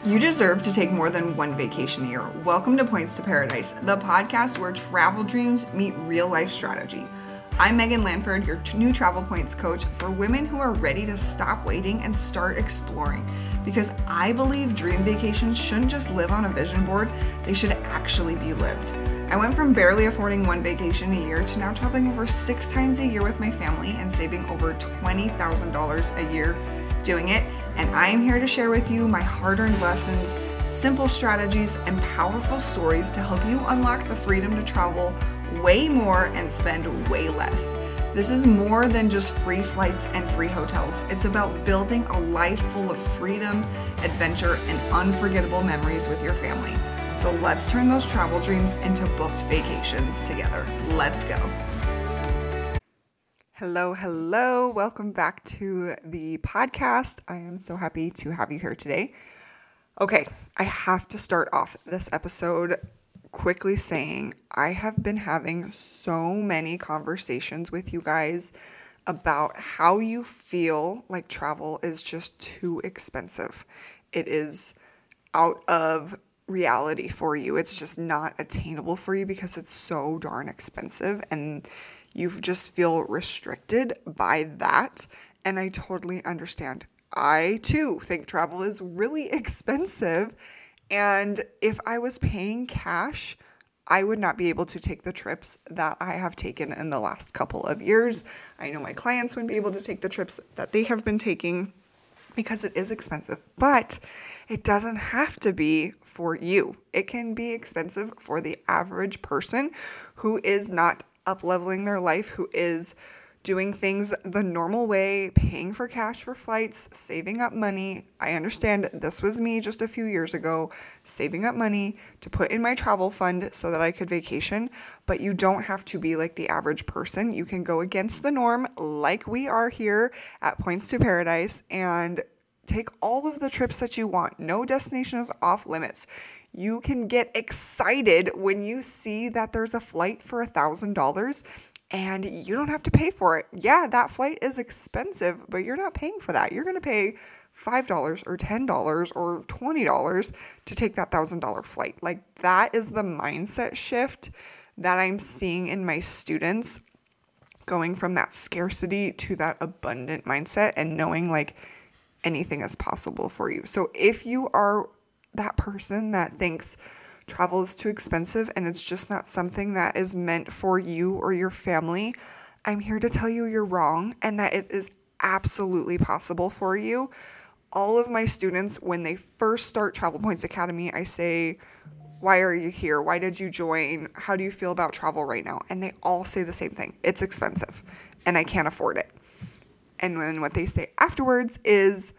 You deserve to take more than one vacation a year. Welcome to Points to Paradise, the podcast where travel dreams meet real life strategy. I'm Megan Lanford, your new Travel Points coach for women who are ready to stop waiting and start exploring. Because I believe dream vacations shouldn't just live on a vision board, they should actually be lived. I went from barely affording one vacation a year to now traveling over 6 times a year with my family and saving over $20,000 a year doing it. And I'm here to share with you my hard-earned lessons, simple strategies, and powerful stories to help you unlock the freedom to travel way more and spend way less. This is more than just free flights and free hotels. It's about building a life full of freedom, adventure, and unforgettable memories with your family. So let's turn those travel dreams into booked vacations together. Let's go. Hello. Welcome back to the podcast. I am so happy to have you here today. Okay, I have to start off this episode quickly saying I have been having so many conversations with you guys about how you feel like travel is just too expensive. It is out of reality for you. It's just not attainable for you because it's so darn expensive, and you just feel restricted by that. And I totally understand. I too think travel is really expensive. And if I was paying cash, I would not be able to take the trips that I have taken in the last couple of years. I know my clients wouldn't be able to take the trips that they have been taking because it is expensive, but it doesn't have to be for you. It can be expensive for the average person who is not up-leveling their life, who is doing things the normal way, paying for cash for flights, saving up money. I understand this was me just a few years ago, saving up money to put in my travel fund so that I could vacation, but you don't have to be like the average person. You can go against the norm like we are here at Points to Paradise and take all of the trips that you want. No destination is off limits. You can get excited when you see that there's a flight for $1,000 and you don't have to pay for it. Yeah, that flight is expensive, but you're not paying for that. You're going to pay $5 or $10 or $20 to take that $1,000 flight. Like, that is the mindset shift that I'm seeing in my students, going from that scarcity to that abundant mindset and knowing like anything is possible for you. So if you are that person that thinks travel is too expensive and it's just not something that is meant for you or your family, I'm here to tell you you're wrong and that it is absolutely possible for you. All of my students, when they first start Travel Points Academy, I say, why are you here? Why did you join? How do you feel about travel right now? And they all say the same thing. It's expensive and I can't afford it. And then what they say afterwards is,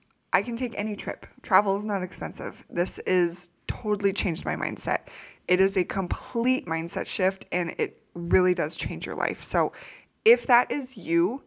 I can take any trip. Travel is not expensive. This is totally changed my mindset. It is a complete mindset shift and it really does change your life. So if that is you,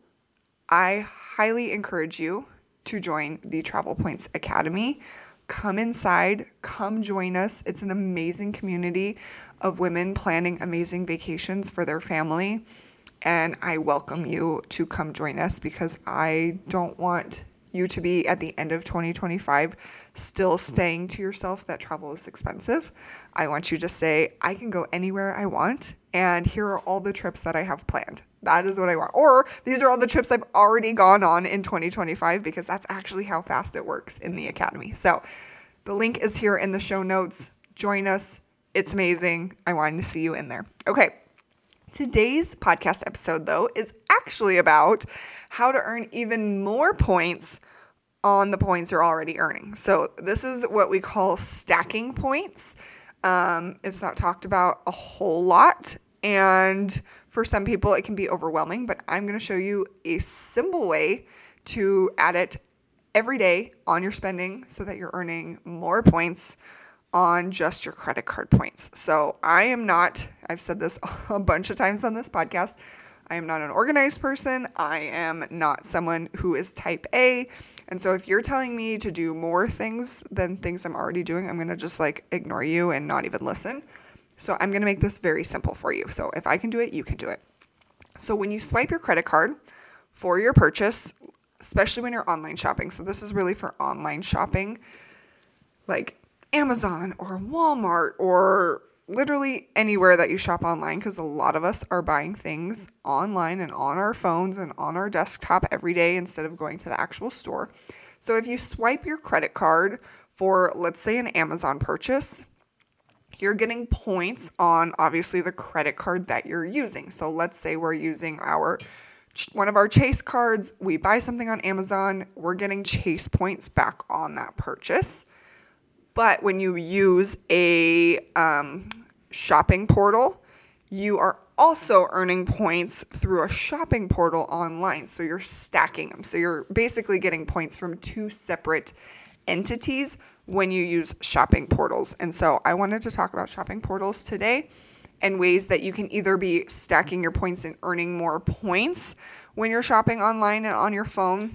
I highly encourage you to join the Travel Points Academy. Come inside, come join us. It's an amazing community of women planning amazing vacations for their family. And I welcome you to come join us because I don't want you to be at the end of 2025 still saying to yourself that travel is expensive. I want you to say, I can go anywhere I want, and here are all the trips that I have planned. That is what I want. Or these are all the trips I've already gone on in 2025, because that's actually how fast it works in the academy. So the link is here in the show notes. Join us. It's amazing. I wanted to see you in there. Okay. Today's podcast episode, though, is actually about how to earn even more points on the points you're already earning. So this is what we call stacking points. It's not talked about a whole lot, and for some people it can be overwhelming, but I'm going to show you a simple way to add it every day on your spending so that you're earning more points on just your credit card points. So I've said this a bunch of times on this podcast, I am not an organized person. I am not someone who is type A. And so if you're telling me to do more things than things I'm already doing, I'm going to just ignore you and not even listen. So I'm going to make this very simple for you. So if I can do it, you can do it. So when you swipe your credit card for your purchase, especially when you're online shopping, so this is really for online shopping, like Amazon or Walmart or literally anywhere that you shop online, because a lot of us are buying things online and on our phones and on our desktop every day instead of going to the actual store. So if you swipe your credit card for, let's say, an Amazon purchase, you're getting points on obviously the credit card that you're using. So let's say we're using one of our Chase cards. We buy something on Amazon, we're getting Chase points back on that purchase. But when you use a shopping portal, you are also earning points through a shopping portal online. So you're stacking them. So you're basically getting points from two separate entities when you use shopping portals. And so I wanted to talk about shopping portals today and ways that you can either be stacking your points and earning more points when you're shopping online and on your phone,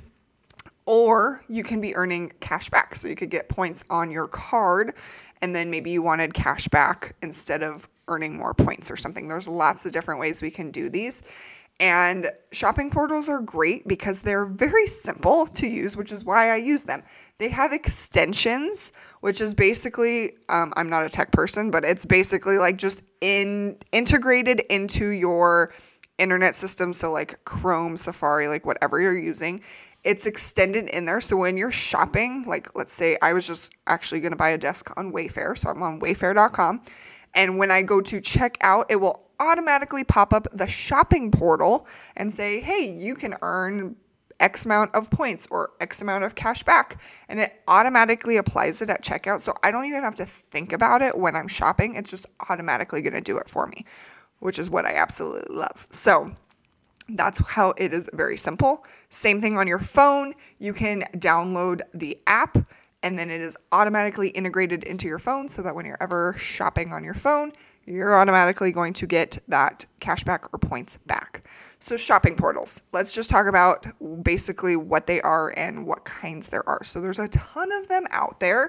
or you can be earning cash back. So you could get points on your card and then maybe you wanted cash back instead of earning more points or something. There's lots of different ways we can do these. And shopping portals are great because they're very simple to use, which is why I use them. They have extensions, which is basically, I'm not a tech person, but it's basically like just integrated into your internet system. So like Chrome, Safari, like whatever you're using, it's extended in there. So when you're shopping, like let's say I was just actually going to buy a desk on Wayfair. So I'm on wayfair.com. And when I go to check out, it will automatically pop up the shopping portal and say, hey, you can earn X amount of points or X amount of cash back. And it automatically applies it at checkout. So I don't even have to think about it when I'm shopping. It's just automatically going to do it for me, which is what I absolutely love. So that's how it is, very simple. Same thing on your phone. You can download the app and then it is automatically integrated into your phone so that when you're ever shopping on your phone, you're automatically going to get that cashback or points back. So shopping portals, let's just talk about basically what they are and what kinds there are. So there's a ton of them out there.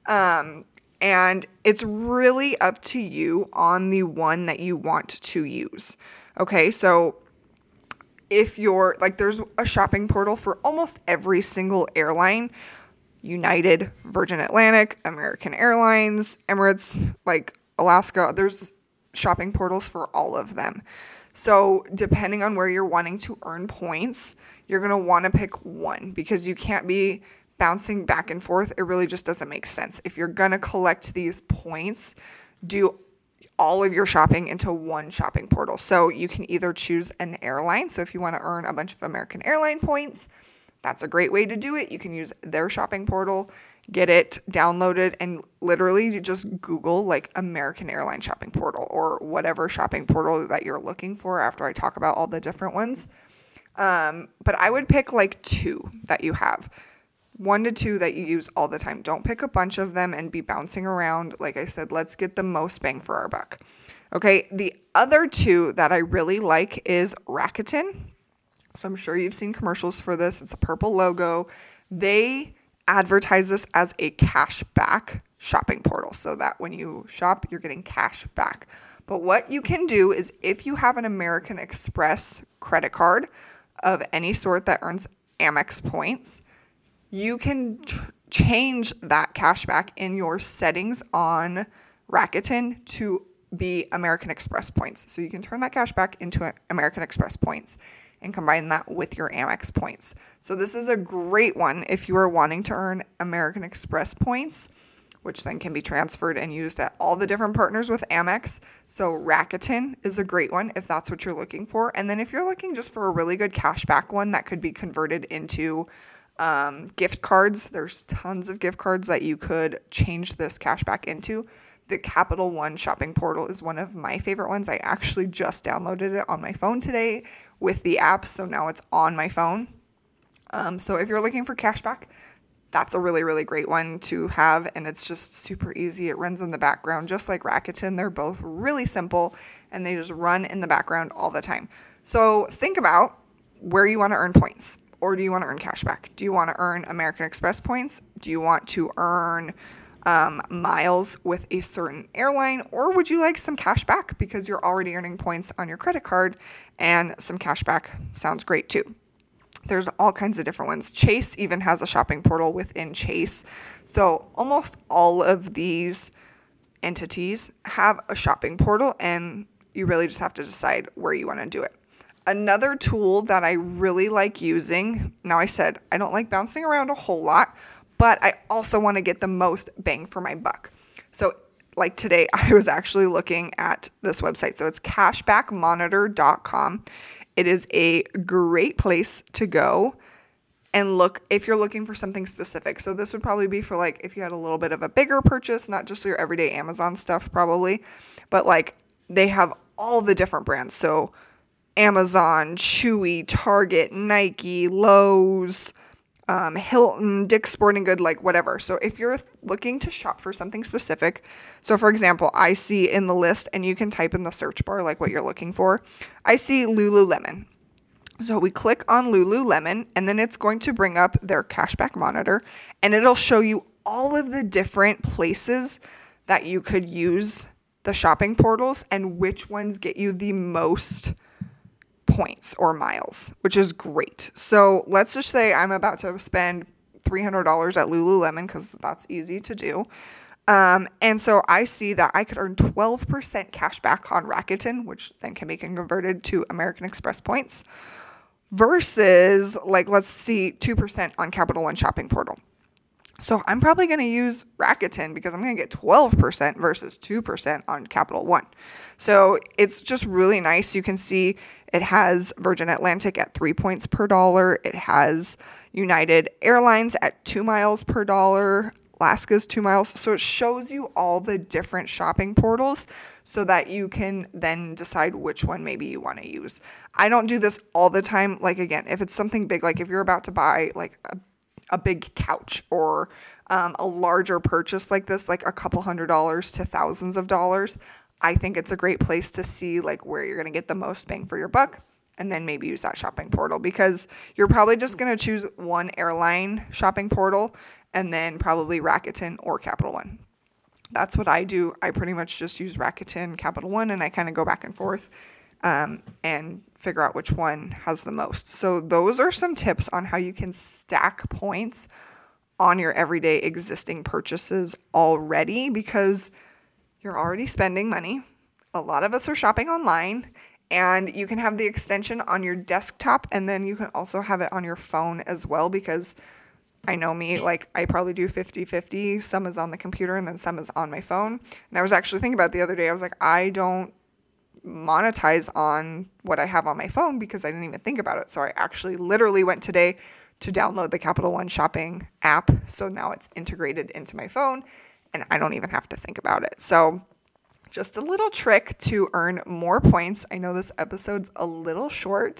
And it's really up to you on the one that you want to use. Okay, so if you're like, there's a shopping portal for almost every single airline: United, Virgin Atlantic, American Airlines, Emirates, like Alaska. There's shopping portals for all of them. So depending on where you're wanting to earn points, you're going to want to pick one because you can't be bouncing back and forth. It really just doesn't make sense. If you're going to collect these points, do all of your shopping into one shopping portal. So you can either choose an airline. So if you want to earn a bunch of American Airline points, that's a great way to do it. You can use their shopping portal, get it downloaded, and literally you just Google like American Airline shopping portal or whatever shopping portal that you're looking for after I talk about all the different ones. But I would pick like two that you have. 1 to 2 that you use all the time. Don't pick a bunch of them and be bouncing around. Like I said, let's get the most bang for our buck. Okay, the other two that I really like is Rakuten. So I'm sure you've seen commercials for this. It's a purple logo. They advertise this as a cash back shopping portal so that when you shop, you're getting cash back. But what you can do is if you have an American Express credit card of any sort that earns Amex points, you can change that cash back in your settings on Rakuten to be American Express points. So you can turn that cash back into American Express points and combine that with your Amex points. So this is a great one if you are wanting to earn American Express points, which then can be transferred and used at all the different partners with Amex. So Rakuten is a great one if that's what you're looking for. And then if you're looking just for a really good cash back one that could be converted into gift cards, there's tons of gift cards that you could change this cash back into. The Capital One shopping portal is one of my favorite ones. I actually just downloaded it on my phone today with the app, so now it's on my phone. So if you're looking for cash back, that's a really, really great one to have, and it's just super easy. It runs in the background just like Rakuten. They're both really simple, and they just run in the background all the time. So think about where you want to earn points. Or do you want to earn cash back? Do you want to earn American Express points? Do you want to earn miles with a certain airline? Or would you like some cash back because you're already earning points on your credit card and some cash back sounds great too. There's all kinds of different ones. Chase even has a shopping portal within Chase. So almost all of these entities have a shopping portal, and you really just have to decide where you want to do it. Another tool that I really like using, now I said I don't like bouncing around a whole lot, but I also want to get the most bang for my buck. So like today, I was actually looking at this website. So it's cashbackmonitor.com. It is a great place to go and look if you're looking for something specific. So this would probably be for like if you had a little bit of a bigger purchase, not just your everyday Amazon stuff probably, but like they have all the different brands. So Amazon, Chewy, Target, Nike, Lowe's, Hilton, Dick's Sporting Good, like whatever. So if you're looking to shop for something specific, so for example, I see in the list, and you can type in the search bar like what you're looking for, I see Lululemon. So we click on Lululemon, and then it's going to bring up their cashback monitor, and it'll show you all of the different places that you could use the shopping portals and which ones get you the most points or miles, which is great. So let's just say I'm about to spend $300 at Lululemon because that's easy to do. And so I see that I could earn 12% cash back on Rakuten, which then can be converted to American Express points, versus like, let's see, 2% on Capital One shopping portal. So I'm probably going to use Rakuten because I'm going to get 12% versus 2% on Capital One. So it's just really nice. You can see it has Virgin Atlantic at 3 points per dollar. It has United Airlines at 2 miles per dollar. Alaska's 2 miles. So it shows you all the different shopping portals so that you can then decide which one maybe you want to use. I don't do this all the time. Like again, if it's something big, like if you're about to buy like a big couch or a larger purchase like this, like a couple $100s to thousands of dollars, I think it's a great place to see like where you're going to get the most bang for your buck, and then maybe use that shopping portal, because you're probably just going to choose one airline shopping portal and then probably Rakuten or Capital One. That's what I do. I pretty much just use Rakuten, Capital One, and I kind of go back and forth and figure out which one has the most. So those are some tips on how you can stack points on your everyday existing purchases already, because you're already spending money. A lot of us are shopping online, and you can have the extension on your desktop, and then you can also have it on your phone as well, because I know me, like I probably do 50-50. Some is on the computer and then some is on my phone. And I was actually thinking about it the other day. I was like, I don't monetize on what I have on my phone because I didn't even think about it. So I actually literally went today to download the Capital One shopping app. So now it's integrated into my phone and I don't even have to think about it. So just a little trick to earn more points. I know this episode's a little short,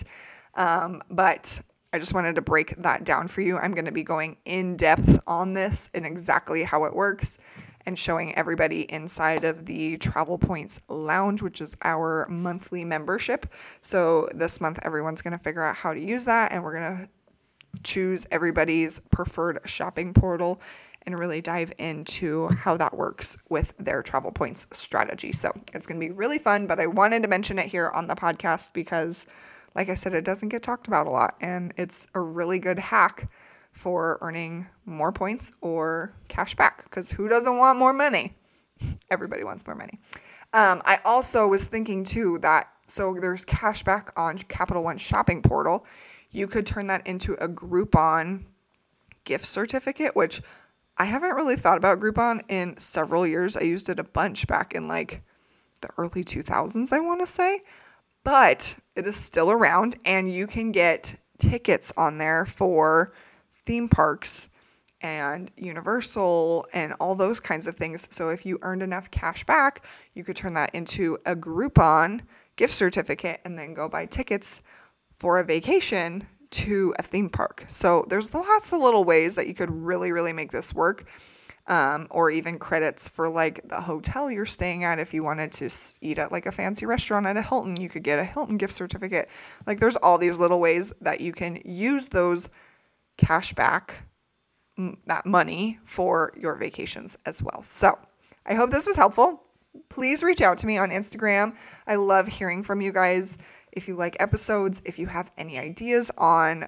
but I just wanted to break that down for you. I'm going to be going in depth on this and exactly how it works, and showing everybody inside of the Travel Points Lounge, which is our monthly membership. So this month, everyone's going to figure out how to use that, and we're going to choose everybody's preferred shopping portal and really dive into how that works with their Travel Points strategy. So it's going to be really fun, but I wanted to mention it here on the podcast because, like I said, it doesn't get talked about a lot, and it's a really good hack for earning more points or cash back, because who doesn't want more money? Everybody wants more money. I also was thinking too that, so there's cash back on Capital One shopping portal. You could turn that into a Groupon gift certificate, which I haven't really thought about Groupon in several years. I used it a bunch back in like the early 2000s, I want to say. But it is still around, and you can get tickets on there for theme parks and Universal and all those kinds of things. So if you earned enough cash back, you could turn that into a Groupon gift certificate and then go buy tickets for a vacation to a theme park. So there's lots of little ways that you could really, really make this work. Or even credits for like the hotel you're staying at. If you wanted to eat at like a fancy restaurant at a Hilton, you could get a Hilton gift certificate. Like there's all these little ways that you can use those cash back, that money for your vacations as well. So I hope this was helpful. Please reach out to me on Instagram. I love hearing from you guys. If you like episodes, if you have any ideas on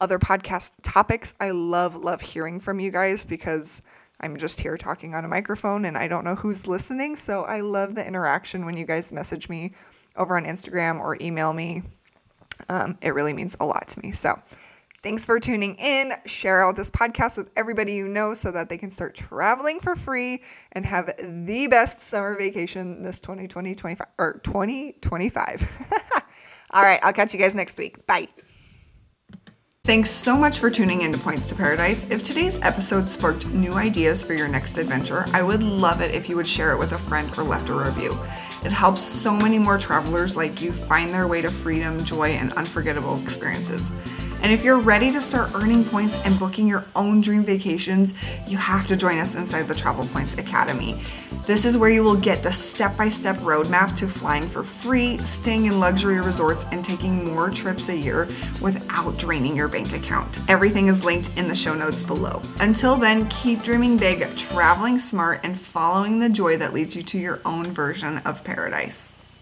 other podcast topics. I love hearing from you guys because I'm just here talking on a microphone and I don't know who's listening. So I love the interaction when you guys message me over on Instagram or email me. It really means a lot to me. So thanks for tuning in. Share out this podcast with everybody you know so that they can start traveling for free and have the best summer vacation this 2025. All right, I'll catch you guys next week. Bye. Thanks so much for tuning in to Points to Paradise. If today's episode sparked new ideas for your next adventure, I would love it if you would share it with a friend or left a review. It helps so many more travelers like you find their way to freedom, joy, and unforgettable experiences. And if you're ready to start earning points and booking your own dream vacations, you have to join us inside the Travel Points Academy. This is where you will get the step-by-step roadmap to flying for free, staying in luxury resorts, and taking more trips a year without draining your bank account. Everything is linked in the show notes below. Until then, keep dreaming big, traveling smart, and following the joy that leads you to your own version of paradise.